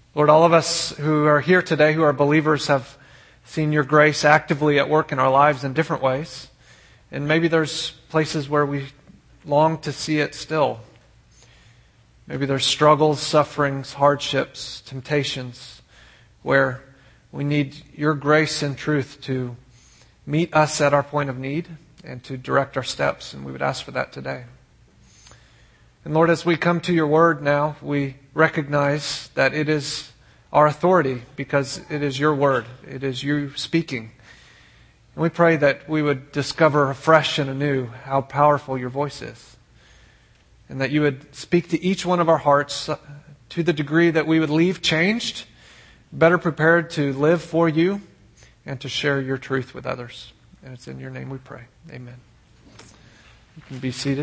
Lord, all of us who are here today, who are believers, have seen your grace actively at work in our lives in different ways. And maybe there's places where we long to see it still. Maybe there's struggles, sufferings, hardships, temptations, where we need your grace and truth to meet us at our point of need and to direct our steps. And we would ask for that today. And Lord, as we come to your word now, we recognize that it is our authority because it is your word. It is you speaking. And we pray that we would discover afresh and anew how powerful your voice is. And that you would speak to each one of our hearts to the degree that we would leave changed, better prepared to live for you and to share your truth with others. And it's in your name we pray. Amen. You can be seated.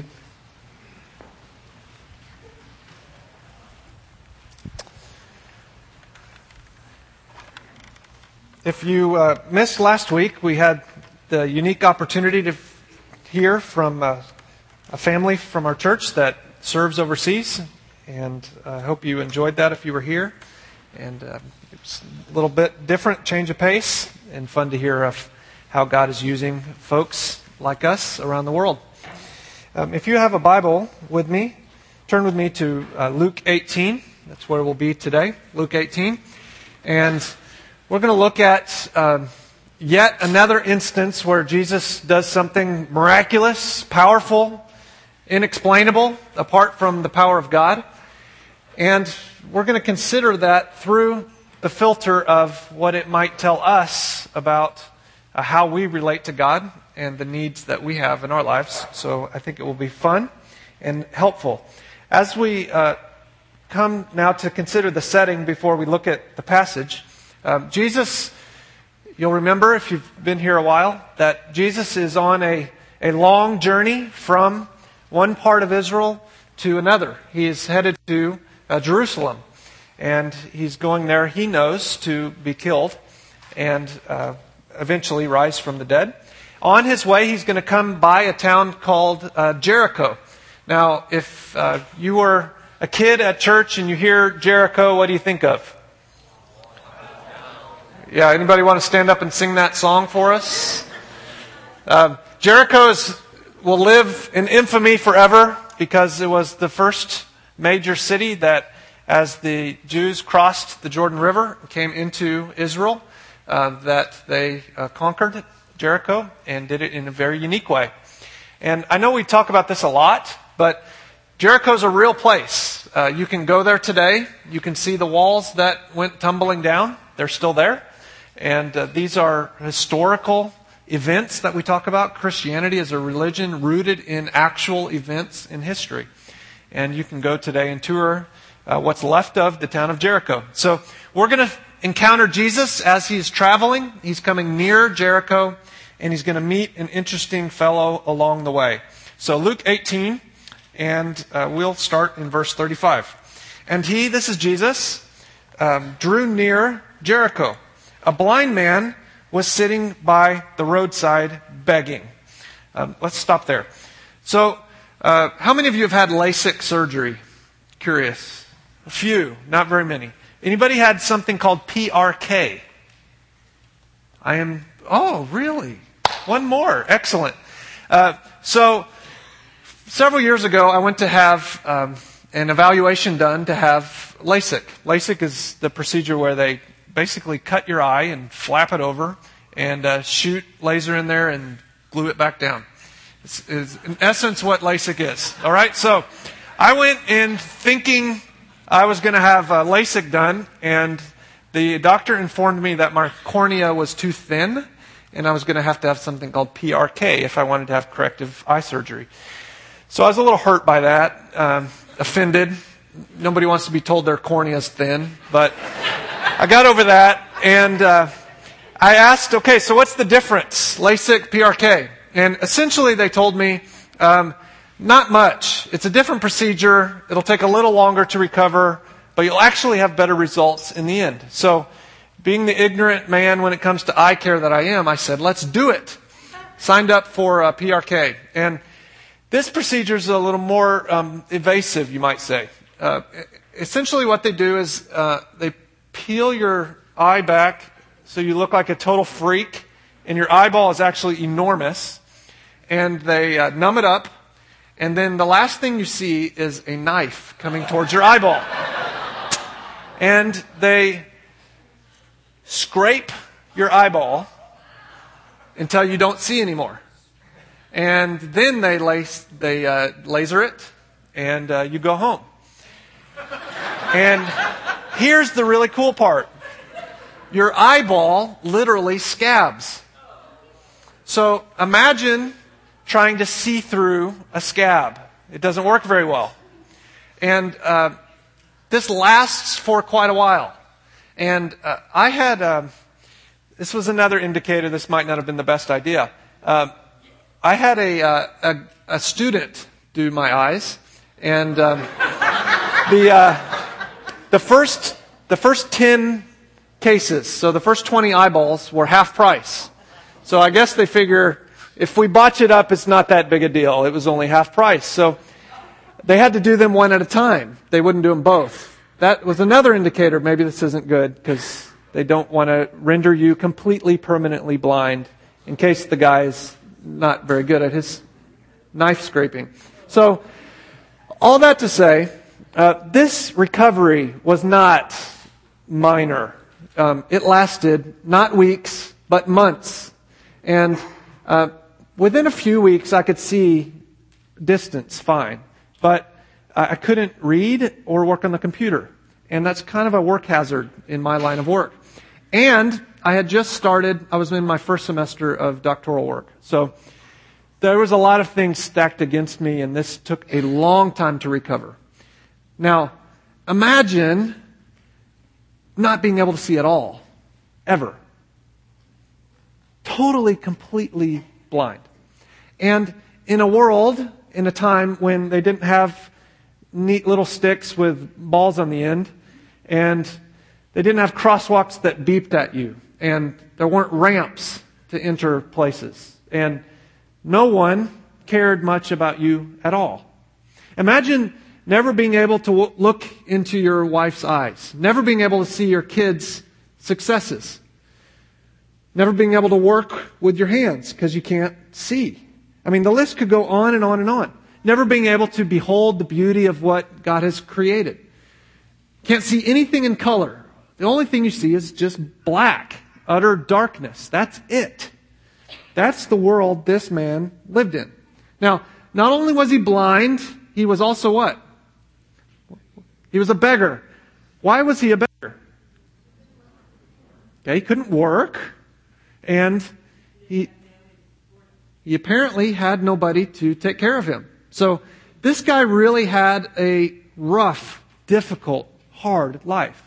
If you missed last week, we had the unique opportunity to hear from a family from our church that serves overseas. And I hope you enjoyed that if you were here. And it was a little bit different, change of pace, and fun to hear of how God is using folks like us around the world. If you have a Bible with me, turn with me to Luke 18. That's where we'll be today, Luke 18. And we're going to look at yet another instance where Jesus does something miraculous, powerful, inexplainable, apart from the power of God. And we're going to consider that through the filter of what it might tell us about how we relate to God and the needs that we have in our lives. So I think it will be fun and helpful. As we come now to consider the setting before we look at the passage, Jesus, you'll remember if you've been here a while, that Jesus is on a long journey from one part of Israel to another. He is headed to Jerusalem, and he's going there, he knows, to be killed and eventually rise from the dead. On his way, he's going to come by a town called Jericho. Now, if you were a kid at church and you hear Jericho, what do you think of? Yeah, anybody want to stand up and sing that song for us? Jericho will live in infamy forever because it was the first major city that, as the Jews crossed the Jordan River and came into Israel, that they conquered Jericho and did it in a very unique way. And I know we talk about this a lot, but Jericho's a real place. You can go there today. You can see the walls that went tumbling down. They're still there. And these are historical events that we talk about. Christianity is a religion rooted in actual events in history. And you can go today and tour what's left of the town of Jericho. So we're going to encounter Jesus as he's traveling. He's coming near Jericho, and he's going to meet an interesting fellow along the way. So Luke 18, and we'll start in verse 35. And he, this is Jesus, drew near Jericho. A blind man was sitting by the roadside begging. Let's stop there. So, how many of you have had LASIK surgery? Curious. A few, not very many. Anybody had something called PRK? Oh, really? One more. Excellent. So, several years ago, I went to have an evaluation done to have LASIK. LASIK is the procedure where they basically cut your eye and flap it over and shoot laser in there and glue it back down. It's in essence what LASIK is. All right, so I went in thinking I was going to have LASIK done, and the doctor informed me that my cornea was too thin, and I was going to have something called PRK if I wanted to have corrective eye surgery. So I was a little hurt by that, offended. Nobody wants to be told their cornea is thin, but I got over that, and I asked, okay, so what's the difference? LASIK, PRK. And essentially they told me, not much. It's a different procedure. It'll take a little longer to recover, but you'll actually have better results in the end. So, being the ignorant man when it comes to eye care that I am, I said, let's do it. Signed up for PRK. And this procedure is a little more evasive, you might say. Essentially what they do is they peel your eye back so you look like a total freak, and your eyeball is actually enormous. And they numb it up, and then the last thing you see is a knife coming towards your eyeball. And they scrape your eyeball until you don't see anymore. And then they laser it, and you go home. And here's the really cool part. Your eyeball literally scabs. So imagine trying to see through a scab. It doesn't work very well. And this lasts for quite a while. And I had, this was another indicator this might not have been the best idea. I had a student do my eyes. And the first 10 cases, so the first 20 eyeballs were half price. So I guess they figure if we botch it up, it's not that big a deal. It was only half price. So they had to do them one at a time. They wouldn't do them both. That was another indicator maybe this isn't good because they don't want to render you completely permanently blind in case the guy's not very good at his knife scraping. So all that to say, this recovery was not minor. It lasted not weeks, but months. And within a few weeks, I could see distance fine. But I couldn't read or work on the computer. And that's kind of a work hazard in my line of work. And I had just started, I was in my first semester of doctoral work. So there was a lot of things stacked against me, and this took a long time to recover. Now, imagine not being able to see at all, ever. Totally, completely blind. And in a world, in a time when they didn't have neat little sticks with balls on the end, and they didn't have crosswalks that beeped at you, and there weren't ramps to enter places, and no one cared much about you at all. Imagine never being able to look into your wife's eyes, never being able to see your kids' successes, never being able to work with your hands because you can't see. I mean, the list could go on and on and on. Never being able to behold the beauty of what God has created. Can't see anything in color. The only thing you see is just black, utter darkness. That's it. That's the world this man lived in. Now, not only was he blind, he was also what? He was a beggar. Why was he a beggar? Okay, he couldn't work, and he apparently had nobody to take care of him. So this guy really had a rough, difficult, hard life.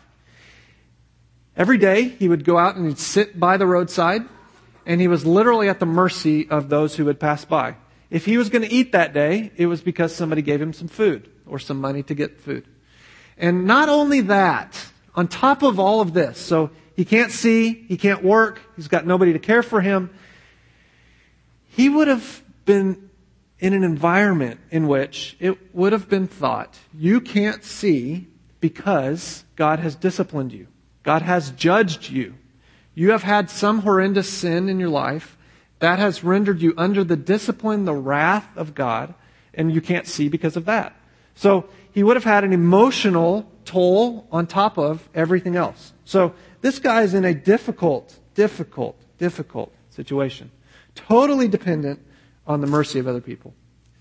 Every day he would go out and he'd sit by the roadside, and he was literally at the mercy of those who would pass by. If he was going to eat that day, it was because somebody gave him some food or some money to get food. And not only that, on top of all of this, so he can't see, he can't work, he's got nobody to care for him, he would have been in an environment in which it would have been thought, you can't see because God has disciplined you. God has judged you. You have had some horrendous sin in your life that has rendered you under the discipline, the wrath of God, and you can't see because of that. So he would have had an emotional toll on top of everything else. So this guy is in a difficult situation. Totally dependent on the mercy of other people.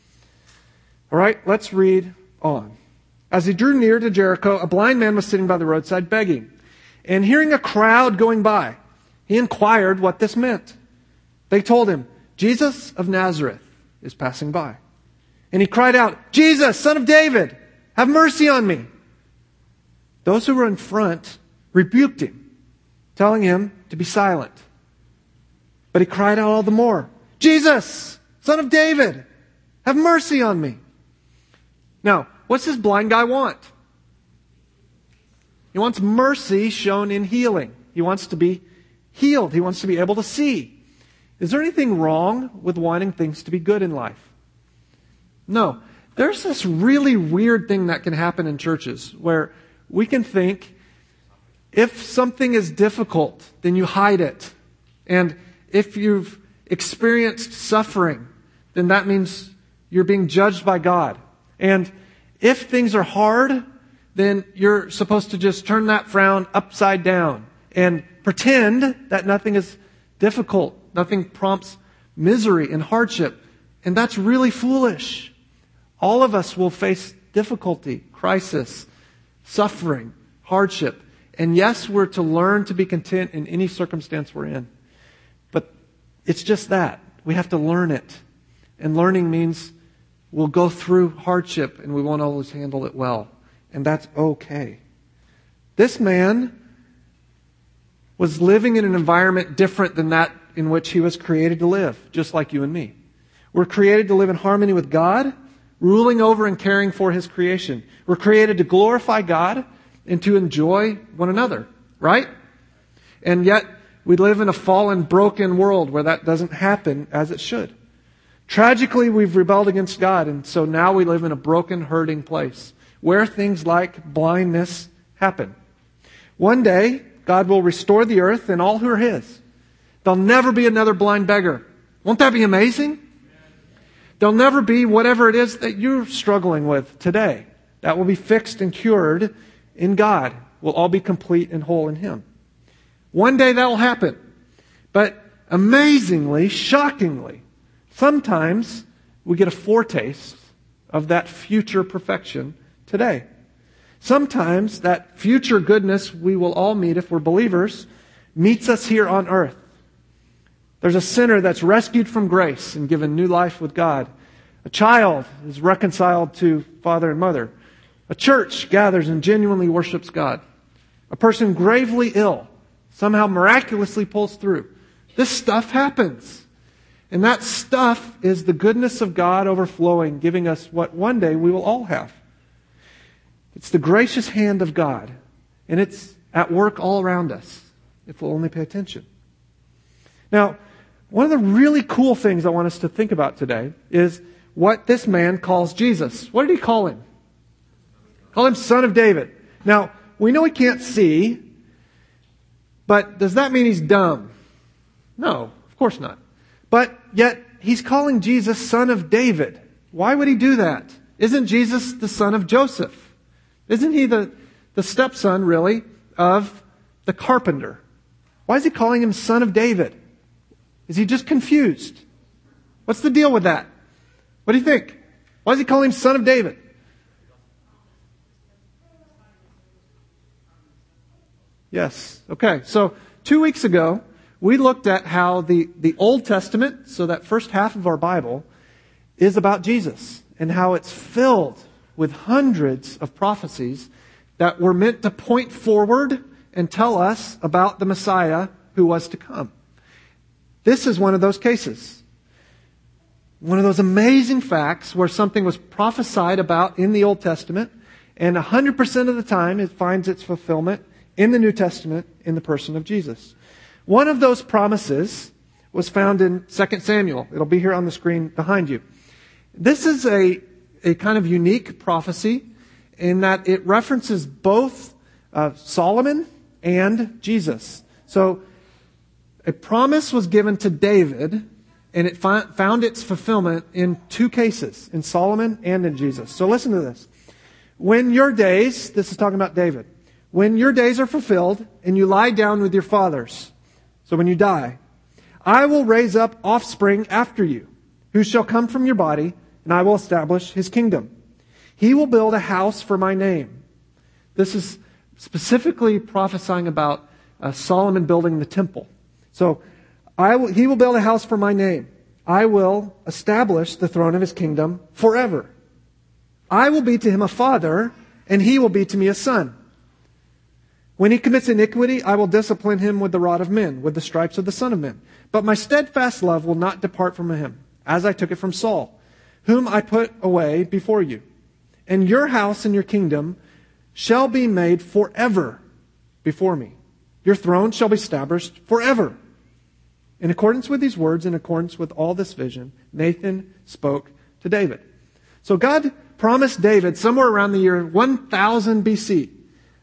All right, let's read on. As he drew near to Jericho, a blind man was sitting by the roadside begging. And hearing a crowd going by, he inquired what this meant. They told him, Jesus of Nazareth is passing by. And he cried out, Jesus, Son of David, have mercy on me. Those who were in front rebuked him, telling him to be silent. But he cried out all the more, Jesus, Son of David, have mercy on me. Now, what's this blind guy want? He wants mercy shown in healing. He wants to be healed. He wants to be able to see. Is there anything wrong with wanting things to be good in life? No. There's this really weird thing that can happen in churches where we can think If something is difficult, then you hide it. And if you've experienced suffering, then that means you're being judged by God. And if things are hard, then you're supposed to just turn that frown upside down and pretend that nothing is difficult. Nothing prompts misery and hardship. And that's really foolish. All of us will face difficulty, crisis, suffering, hardship. And yes, we're to learn to be content in any circumstance we're in. But it's just that. We have to learn it. And learning means we'll go through hardship and we won't always handle it well. And that's okay. This man was living in an environment different than that in which he was created to live, just like you and me. We're created to live in harmony with God, ruling over and caring for His creation. We're created to glorify God and to enjoy one another, right? And yet, we live in a fallen, broken world where that doesn't happen as it should. Tragically, we've rebelled against God, and so now we live in a broken, hurting place where things like blindness happen. One day, God will restore the earth and all who are His. There'll never be another blind beggar. Won't that be amazing? There'll never be whatever it is that you're struggling with today. That will be fixed and cured in God. We'll all be complete and whole in Him. One day that will happen. But amazingly, shockingly, sometimes we get a foretaste of that future perfection today. Sometimes that future goodness we will all meet if we're believers meets us here on earth. There's a sinner that's rescued from grace and given new life with God. A child is reconciled to father and mother. A church gathers and genuinely worships God. A person gravely ill somehow miraculously pulls through. This stuff happens. And that stuff is the goodness of God overflowing, giving us what one day we will all have. It's the gracious hand of God. And it's at work all around us, if we'll only pay attention. Now, one of the really cool things I want us to think about today is what this man calls Jesus. What did he call him? Call him Son of David. Now, we know he can't see, but does that mean he's dumb? No, of course not. But yet, he's calling Jesus Son of David. Why would he do that? Isn't Jesus the son of Joseph? Isn't he the stepson, really, of the carpenter? Why is he calling him Son of David? Is he just confused? What's the deal with that? What do you think? Why is he calling him Son of David? Yes. Okay. So 2 weeks ago, we looked at how the Old Testament, so that first half of our Bible, is about Jesus and how it's filled with hundreds of prophecies that were meant to point forward and tell us about the Messiah who was to come. This is one of those cases. One of those amazing facts where something was prophesied about in the Old Testament, and 100% of the time it finds its fulfillment in the New Testament in the person of Jesus. One of those promises was found in 2 Samuel. It'll be here on the screen behind you. This is a kind of unique prophecy in that it references both Solomon and Jesus. So a promise was given to David, and it found its fulfillment in two cases, in Solomon and in Jesus. So listen to this. When your days, this is talking about David, when your days are fulfilled and you lie down with your fathers, so when you die, I will raise up offspring after you, who shall come from your body, and I will establish his kingdom. He will build a house for my name. This is specifically prophesying about Solomon building the temple. So, he will build a house for my name. I will establish the throne of his kingdom forever. I will be to him a father, and he will be to me a son. When he commits iniquity, I will discipline him with the rod of men, with the stripes of the Son of Men. But my steadfast love will not depart from him, as I took it from Saul, whom I put away before you. And your house and your kingdom shall be made forever before me. Your throne shall be established forever. In accordance with these words, in accordance with all this vision, Nathan spoke to David. So God promised David somewhere around the year 1000 BC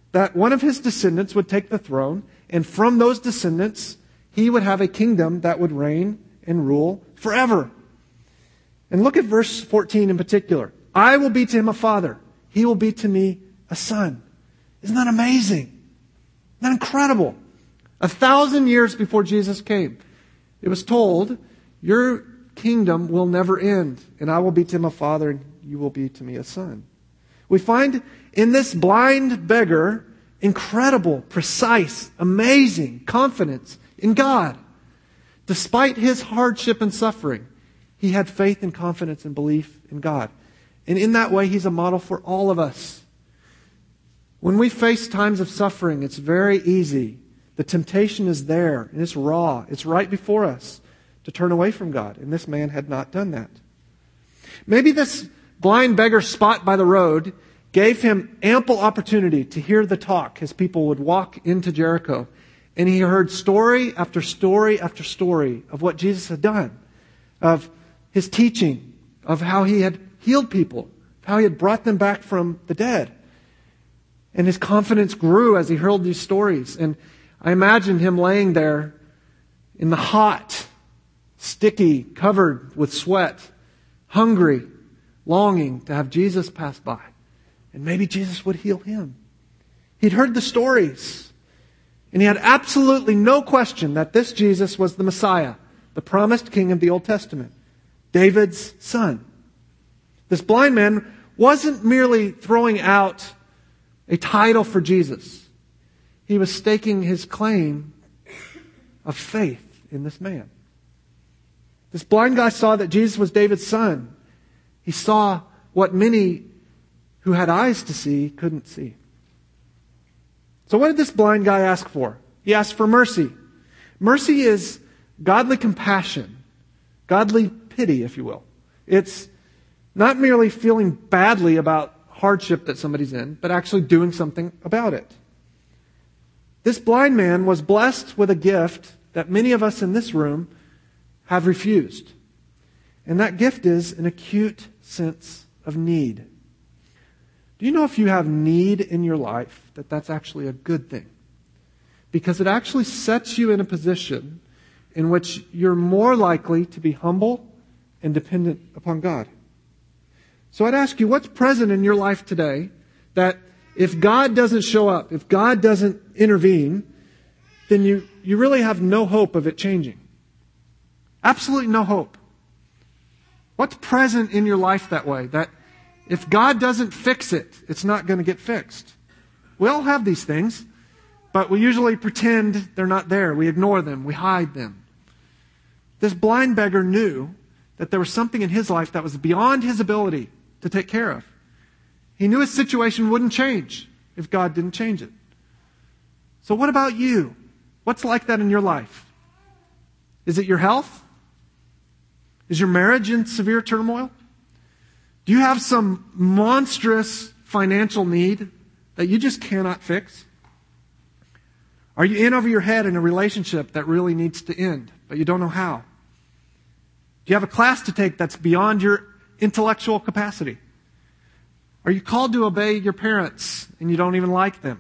that one of his descendants would take the throne, and from those descendants, he would have a kingdom that would reign and rule forever. And look at verse 14 in particular. I will be to him a father. He will be to me a son. Isn't that amazing? Isn't that incredible? 1,000 years before Jesus came, it was told, your kingdom will never end, and I will be to him a father, and you will be to me a son. We find in this blind beggar incredible, precise, amazing confidence in God. Despite his hardship and suffering, he had faith and confidence and belief in God. And in that way, he's a model for all of us. When we face times of suffering, it's very easy. The temptation is there, and it's raw. It's right before us to turn away from God. And this man had not done that. Maybe this blind beggar's spot by the road gave him ample opportunity to hear the talk as people would walk into Jericho. And he heard story after story after story of what Jesus had done, of his teaching, of how he had healed people, how he had brought them back from the dead. And his confidence grew as he heard these stories. And I imagined him laying there in the hot, sticky, covered with sweat, hungry, longing to have Jesus pass by. And maybe Jesus would heal him. He'd heard the stories. And he had absolutely no question that this Jesus was the Messiah, the promised king of the Old Testament, David's son. This blind man wasn't merely throwing out a title for Jesus. He was staking his claim of faith in this man. This blind guy saw that Jesus was David's son. He saw what many who had eyes to see couldn't see. So what did this blind guy ask for? He asked for mercy. Mercy is godly compassion, godly pity, if you will. It's not merely feeling badly about hardship that somebody's in, but actually doing something about it. This blind man was blessed with a gift that many of us in this room have refused. And that gift is an acute sense of need. Do you know if you have need in your life, that that's actually a good thing? Because it actually sets you in a position in which you're more likely to be humble and dependent upon God. So I'd ask you, what's present in your life today that if God doesn't show up, if God doesn't intervene, then you really have no hope of it changing? Absolutely no hope. What's present in your life that way? That if God doesn't fix it, it's not going to get fixed. We all have these things, but we usually pretend they're not there. We ignore them. We hide them. This blind beggar knew that there was something in his life that was beyond his ability to take care of. He knew his situation wouldn't change if God didn't change it. So what about you? What's like that in your life? Is it your health? Is your marriage in severe turmoil? Do you have some monstrous financial need that you just cannot fix? Are you in over your head in a relationship that really needs to end, but you don't know how? Do you have a class to take that's beyond your intellectual capacity? Are you called to obey your parents and you don't even like them?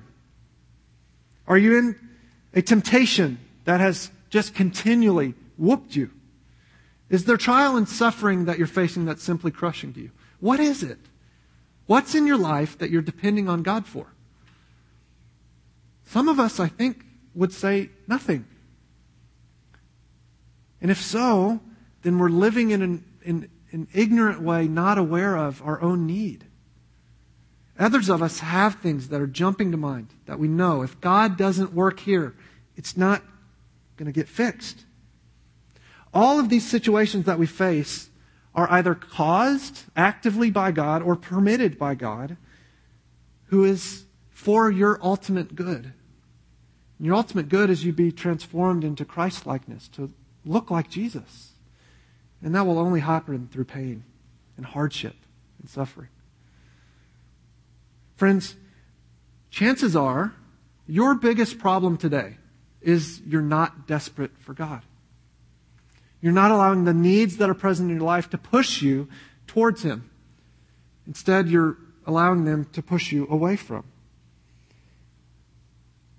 Are you in a temptation that has just continually whooped you? Is there trial and suffering that you're facing that's simply crushing to you? What is it? What's in your life that you're depending on God for? Some of us, I think, would say nothing. And if so, then we're living in an ignorant way, not aware of our own need. Others of us have things that are jumping to mind that we know if God doesn't work here, it's not going to get fixed. All of these situations that we face are either caused actively by God or permitted by God, who is for your ultimate good. And your ultimate good is you be transformed into Christ-likeness, to look like Jesus. And that will only happen through pain and hardship and suffering. Friends, chances are your biggest problem today is you're not desperate for God. You're not allowing the needs that are present in your life to push you towards Him. Instead, you're allowing them to push you away from.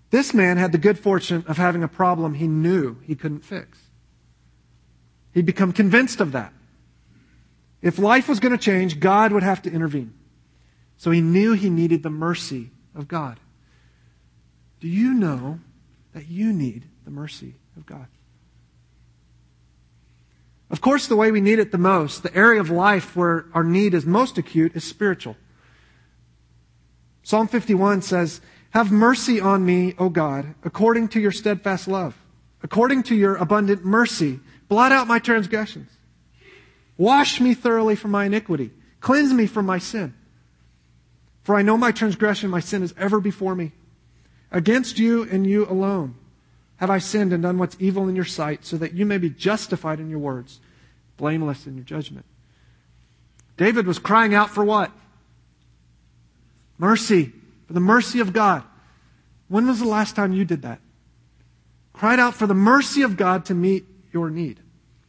This man had the good fortune of having a problem he knew he couldn't fix. He'd become convinced of that. If life was going to change, God would have to intervene. So he knew he needed the mercy of God. Do you know that you need the mercy of God? Of course, the way we need it the most, the area of life where our need is most acute, is spiritual. Psalm 51 says, "Have mercy on me, O God, according to your steadfast love. According to your abundant mercy, blot out my transgressions. Wash me thoroughly from my iniquity. Cleanse me from my sin. For I know my transgression, my sin is ever before me. Against you and you alone have I sinned and done what's evil in your sight, so that you may be justified in your words, blameless in your judgment." David was crying out for what? Mercy. For the mercy of God. When was the last time you did that? Cried out for the mercy of God to meet your need.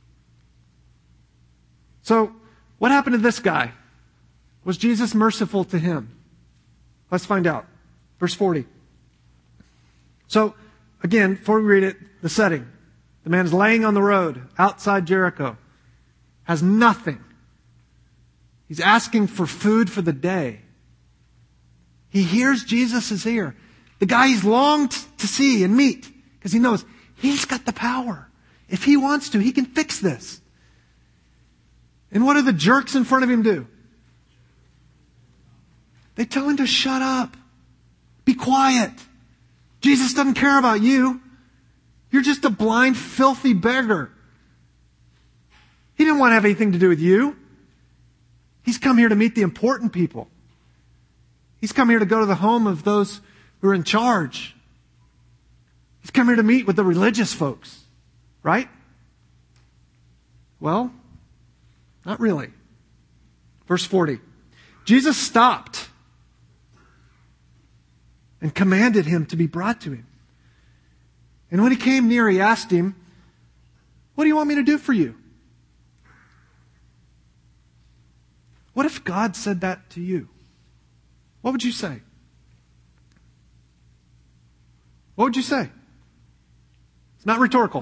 So, what happened to this guy? Was Jesus merciful to him? Let's find out. Verse 40. So, again, before we read it, the setting. The man is laying on the road outside Jericho. Has nothing. He's asking for food for the day. He hears Jesus is here. The guy he's longed to see and meet, because he knows he's got the power. If he wants to, he can fix this. And what do the jerks in front of him do? They tell him to shut up. Be quiet. Jesus doesn't care about you. You're just a blind, filthy beggar. He didn't want to have anything to do with you. He's come here to meet the important people. He's come here to go to the home of those who are in charge. He's come here to meet with the religious folks. Right? Well, not really. Verse 40. Jesus stopped and commanded him to be brought to him. And when he came near, he asked him, "What do you want me to do for you?" What if God said that to you? What would you say? What would you say? It's not rhetorical.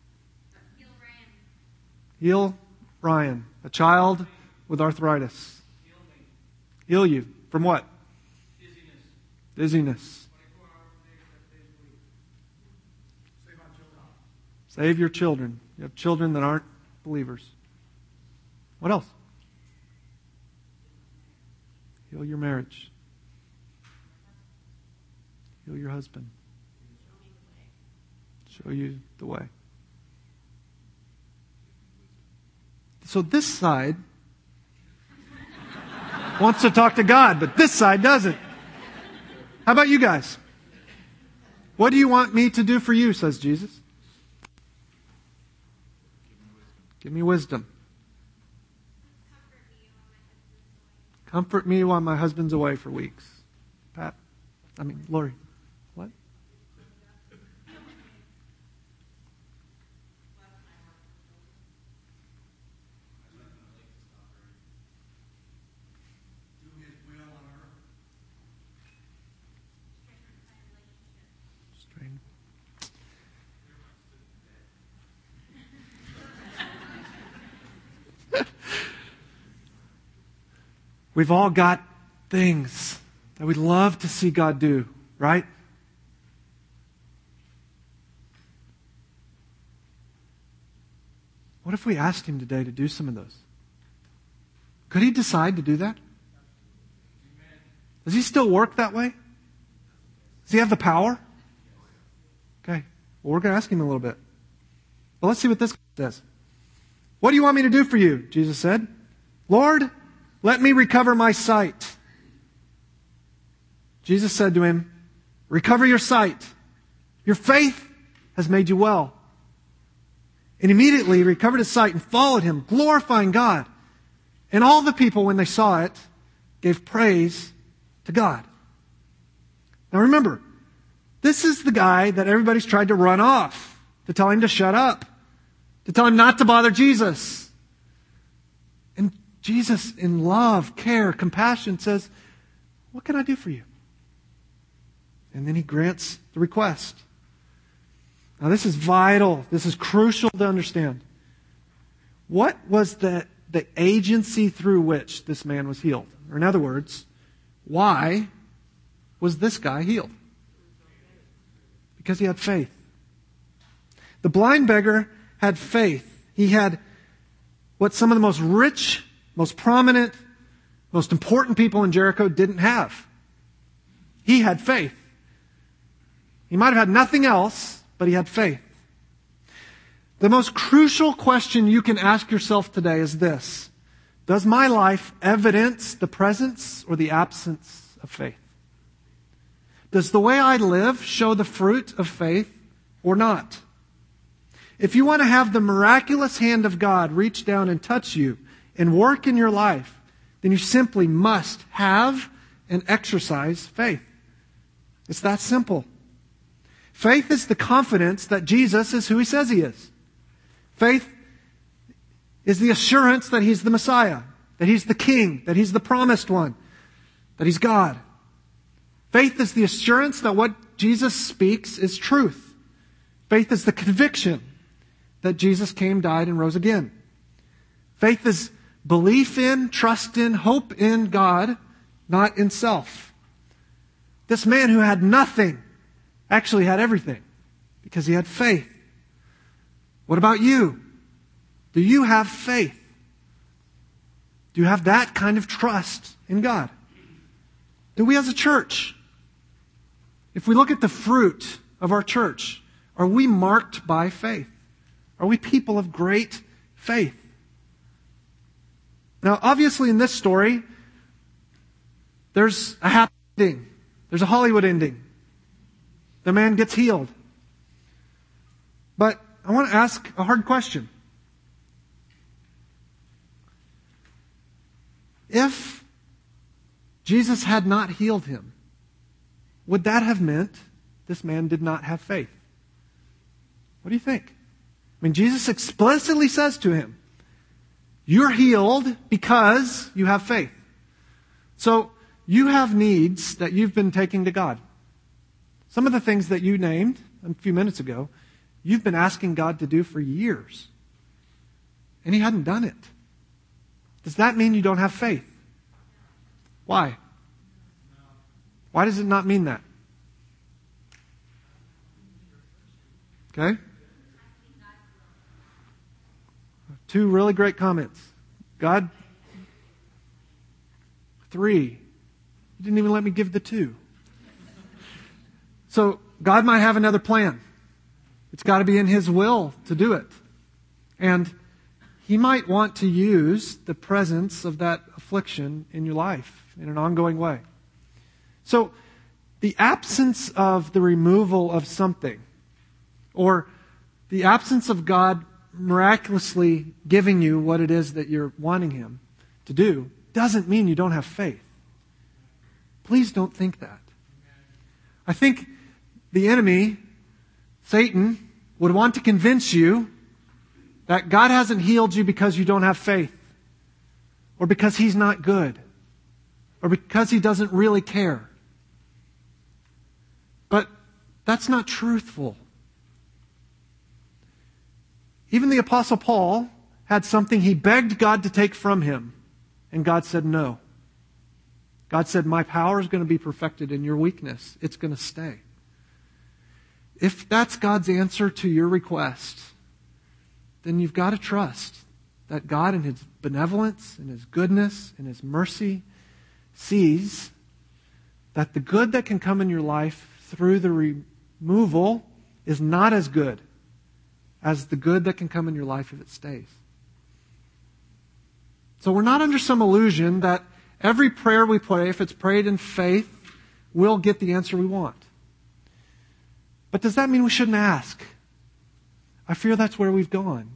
Heal Ryan, a child with arthritis. Heal you. From what? Dizziness. Save your children. You have children that aren't believers. What else? Heal your marriage. Heal your husband. Show you the way. So this side wants to talk to God, but this side doesn't. How about you guys? What do you want me to do for you, says Jesus? Give me wisdom. Comfort me while my husband's away for weeks. Lori. What? Strain. We've all got things that we'd love to see God do, right? What if we asked Him today to do some of those? Could He decide to do that? Does He still work that way? Does He have the power? Okay. Well, we're going to ask Him a little bit. Well, let's see what this says. "What do you want me to do for you?" Jesus said. "Lord, let me recover my sight." Jesus said to him, "Recover your sight. Your faith has made you well." And immediately he recovered his sight and followed him, glorifying God. And all the people, when they saw it, gave praise to God. Now remember, this is the guy that everybody's tried to run off, to tell him to shut up, to tell him not to bother Jesus. And Jesus, in love, care, compassion, says, "What can I do for you?" And then He grants the request. Now this is vital. This is crucial to understand. What was the agency through which this man was healed? Or in other words, why was this guy healed? Because he had faith. The blind beggar had faith. He had what some of the most rich, most prominent, most important people in Jericho didn't have. He had faith. He might have had nothing else, but he had faith. The most crucial question you can ask yourself today is this: does my life evidence the presence or the absence of faith? Does the way I live show the fruit of faith or not? If you want to have the miraculous hand of God reach down and touch you and work in your life, then you simply must have and exercise faith. It's that simple. Faith is the confidence that Jesus is who He says He is. Faith is the assurance that He's the Messiah, that He's the King, that He's the promised one, that He's God. Faith is the assurance that what Jesus speaks is truth. Faith is the conviction that Jesus came, died, and rose again. Faith is belief in, trust in, hope in God, not in self. This man who had nothing actually had everything because he had faith. What about you? Do you have faith? Do you have that kind of trust in God? Do we as a church? If we look at the fruit of our church, are we marked by faith? Are we people of great faith? Now, obviously in this story, there's a happy ending. There's a Hollywood ending. The man gets healed. But I want to ask a hard question. If Jesus had not healed him, would that have meant this man did not have faith? What do you think? I mean, Jesus explicitly says to him, you're healed because you have faith. So, you have needs that you've been taking to God. Some of the things that you named a few minutes ago, you've been asking God to do for years. And He hadn't done it. Does that mean you don't have faith? Why? Why does it not mean that? Okay? Two really great comments. God, 3. You didn't even let me give the 2. So, God might have another plan. It's got to be in His will to do it. And He might want to use the presence of that affliction in your life in an ongoing way. So, the absence of the removal of something, or the absence of God miraculously giving you what it is that you're wanting Him to do, doesn't mean you don't have faith. Please don't think that. I think the enemy, Satan, would want to convince you that God hasn't healed you because you don't have faith, or because He's not good, or because He doesn't really care. But that's not truthful. Even the Apostle Paul had something he begged God to take from him, and God said no. God said, my power is going to be perfected in your weakness. It's going to stay. If that's God's answer to your request, then you've got to trust that God in His benevolence, in His goodness, in His mercy, sees that the good that can come in your life through the removal is not as good as the good that can come in your life if it stays. So we're not under some illusion that every prayer we pray, if it's prayed in faith, we'll get the answer we want. But does that mean we shouldn't ask? I fear that's where we've gone.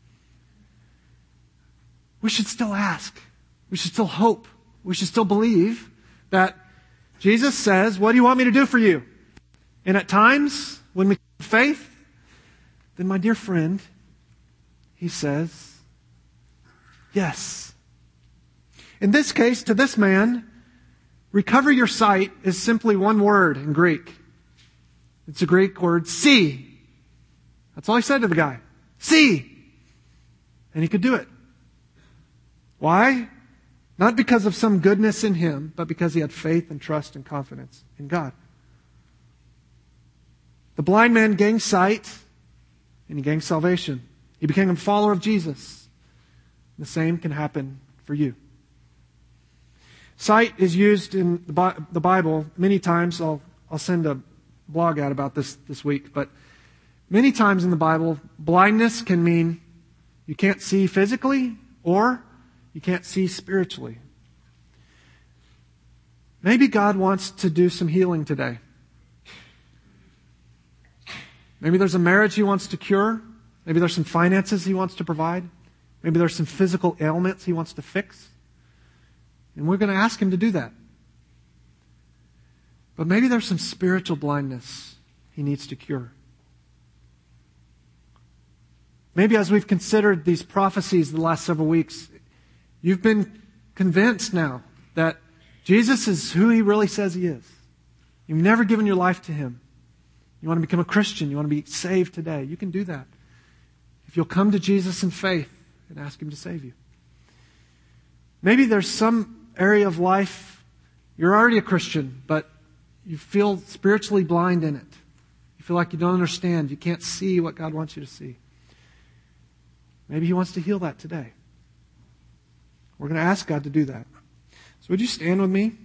We should still ask. We should still hope. We should still believe that Jesus says, what do you want me to do for you? And at times, when we have faith, then my dear friend, He says, yes. In this case, to this man, recover your sight is simply one word in Greek. It's a Greek word, see. That's all he said to the guy. See. And he could do it. Why? Not because of some goodness in him, but because he had faith and trust and confidence in God. The blind man gained sight, and he gained salvation. He became a follower of Jesus. The same can happen for you. Sight is used in the Bible many times. I'll send a blog out about this week. But many times in the Bible, blindness can mean you can't see physically or you can't see spiritually. Maybe God wants to do some healing today. Maybe there's a marriage He wants to cure. Maybe there's some finances He wants to provide. Maybe there's some physical ailments He wants to fix. And we're going to ask Him to do that. But maybe there's some spiritual blindness He needs to cure. Maybe as we've considered these prophecies the last several weeks, you've been convinced now that Jesus is who He really says He is. You've never given your life to Him. You want to become a Christian. You want to be saved today. You can do that if you'll come to Jesus in faith and ask Him to save you. Maybe there's some area of life you're already a Christian, but you feel spiritually blind in it. You feel like you don't understand. You can't see what God wants you to see. Maybe He wants to heal that today. We're going to ask God to do that. So would you stand with me?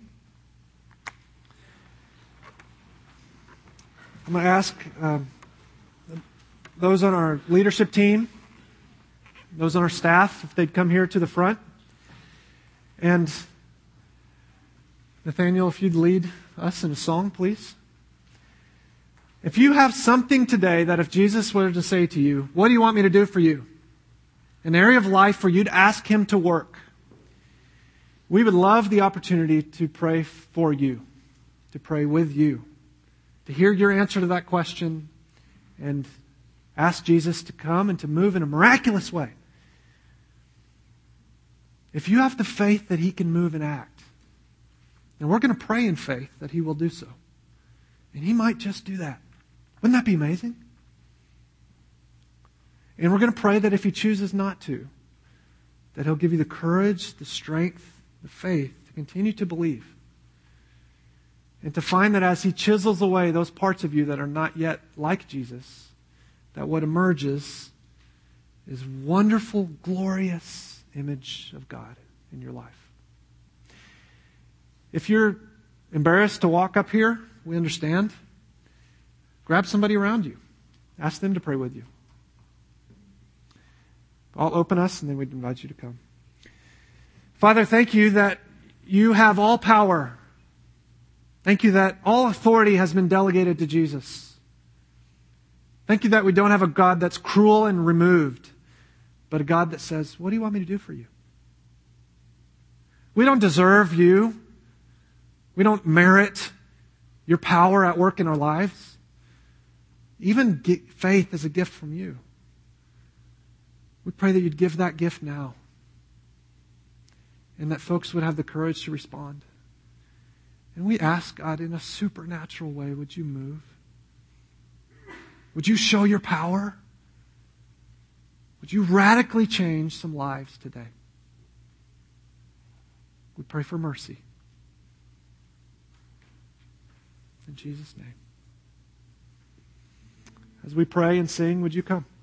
I'm going to ask those on our leadership team, those on our staff, if they'd come here to the front. And Nathaniel, if you'd lead us in a song, please. If you have something today that if Jesus were to say to you, what do you want me to do for you? An area of life for you to ask Him to work. We would love the opportunity to pray for you, to pray with you, to hear your answer to that question and ask Jesus to come and to move in a miraculous way. If you have the faith that He can move and act, then we're going to pray in faith that He will do so. And He might just do that. Wouldn't that be amazing? And we're going to pray that if He chooses not to, that He'll give you the courage, the strength, the faith to continue to believe. And to find that as He chisels away those parts of you that are not yet like Jesus, that what emerges is wonderful, glorious image of God in your life. If you're embarrassed to walk up here, we understand. Grab somebody around you. Ask them to pray with you. I'll open us and then we'd invite you to come. Father, thank You that You have all power. Thank You that all authority has been delegated to Jesus. Thank You that we don't have a God that's cruel and removed, but a God that says, what do You want me to do for you? We don't deserve You. We don't merit Your power at work in our lives. Even faith is a gift from You. We pray that You'd give that gift now. And that folks would have the courage to respond. And we ask, God, in a supernatural way, would You move? Would You show Your power? Would You radically change some lives today? We pray for mercy. In Jesus' name. As we pray and sing, would you come?